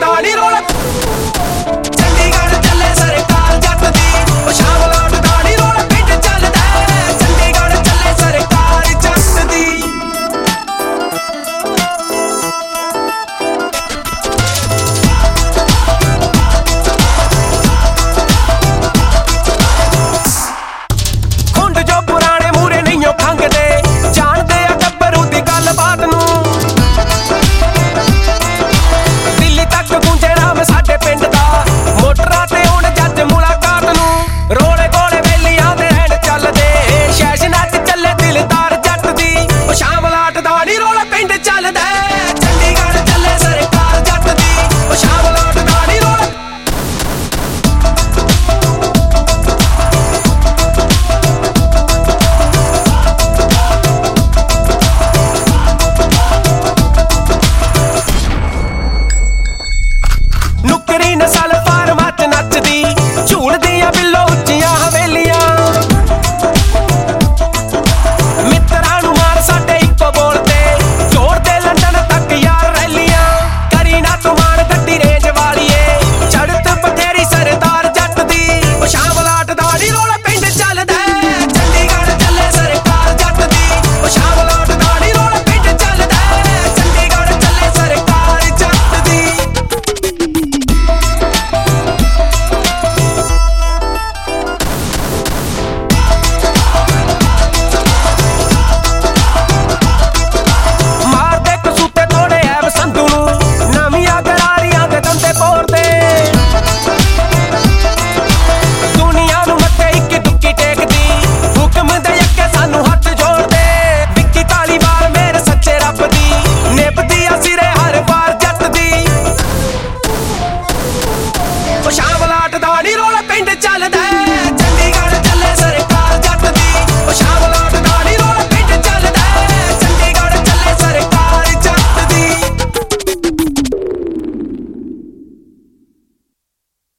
ਦਾ ਨੀ ਰੋਲਾ ਚੰਡੀਗੜ੍ਹ ਚੱਲੇ ਸਰਕਾਰ ਜੱਟ ਦੀ ਉਹ ਸ਼ਾਮਲਾਟ ਦਾ ਨੀ ਰੋਲਾ ਪਿੰਡ ਚੱਲਦਾ ਚੰਡੀਗੜ੍ਹ ਚੱਲੇ ਸਰਕਾਰ ਜੱਟ ਦੀ ਖੁੰਡ ਜੋ ਪੁਰਾਣੇ ਮੂਰੇ ਨਹੀਂਓ ਖੰਗਦੇ ਜਾਣਦੇ ਆ ਗੱਭਰੂ ਦੀ ਗੱਲਬਾਤ ਨੂੰ ਦਿੱਲੀ ਤੱਕ ਗੂੰਜੇ ਨਾਮ ਸਾਡੇ ਪਿੰਡ ਦਾ ਮੋਟਰਾਂ ਤੇ ਹੁਣ ਜੱਜ ਮੁਲਾਕਾਤ ਨੂੰ ਰੋਲੇ ਗੋਲੇ ਵੇਲੀਆਂ ਦੇ ਰਹਿਣ ਚੱਲਦੇ ਸ਼ੈਸ਼ਨਾਂ 'ਚ ਚੱਲੇ ਦਿਲਦਾਰ ਜੱਟ ਦੀ ਉਹ ਸ਼ਾਮਲਾਟ ਦਾ ਨੀ ਰੋਲਾ ਪਿੰਡ ਚੱਲਦਾ ਚੰਡੀਗੜ੍ਹ ਚੱਲੇ ਸਰਕਾਰ ਜੱਟ ਦੀ ਉਹ ਸ਼ਾਮਲਾਟ ਦਾ ਨੀ ਰੋਲਾ ਨੁਕਰੀ ਨਸਲ